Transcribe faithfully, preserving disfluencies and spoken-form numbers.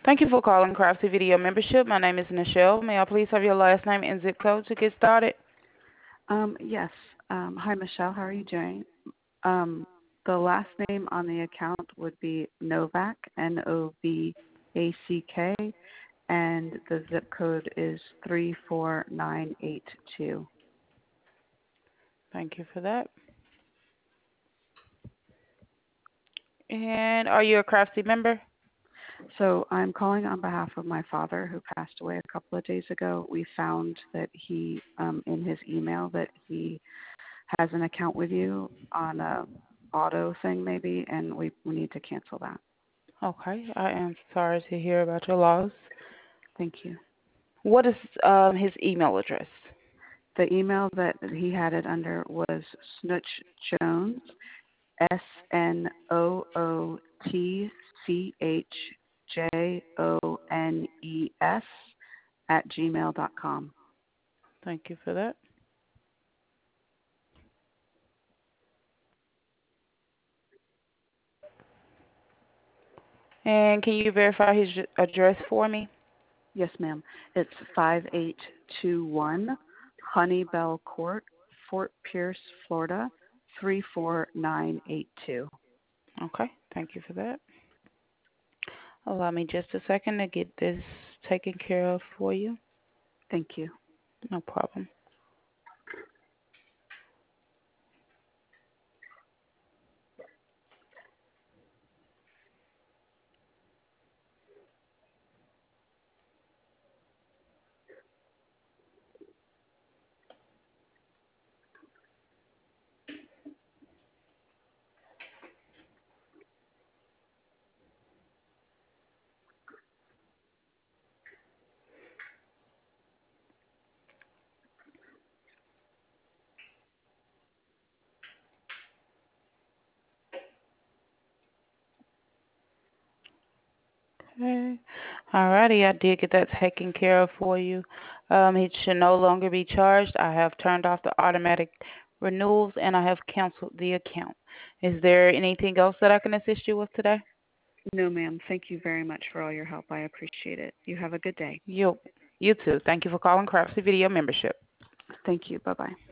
Thank you for calling Craftsy Video Membership. My name is Nichelle. May I please have your last name and zip code to get started? Um, yes. Um, hi, Michelle. How are you doing? Um, the last name on the account would be Novak, N O V A C K, and the zip code is three four nine eight two. Thank you for that. And are you a Craftsy member? So I'm calling on behalf of my father who passed away a couple of days ago. We found that he, um, in his email, that he has an account with you on a auto thing maybe, and we, we need to cancel that. Okay, I am sorry to hear about your loss. Thank you. What is um, his email address? The email that he had it under was Snooch Jones, S N O O T C H J O N E S, at gmail dot com. Thank you for that. And can you verify his address for me? Yes, ma'am. It's five eight two one Honeybell Court, Fort Pierce, Florida, three four nine eight two. Okay, thank you for that. Allow me just a second to get this taken care of for you. Thank you. No problem. Okay. Alrighty, I did get that taken care of for you. Um, it should no longer be charged. I have turned off the automatic renewals and I have canceled the account. Is there anything else that I can assist you with today? No, ma'am. Thank you very much for all your help. I appreciate it. You have a good day. You, you too. Thank you for calling Craftsy Video Membership. Thank you. Bye-bye.